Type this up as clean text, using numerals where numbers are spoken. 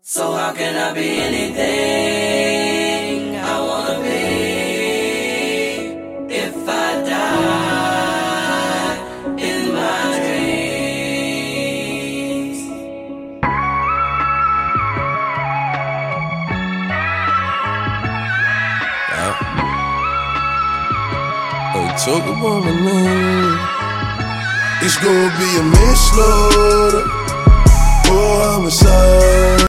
So how can I be anything I wanna be if I die in my dreams? Talk about my name. It's gonna be a manslaughter or homicide.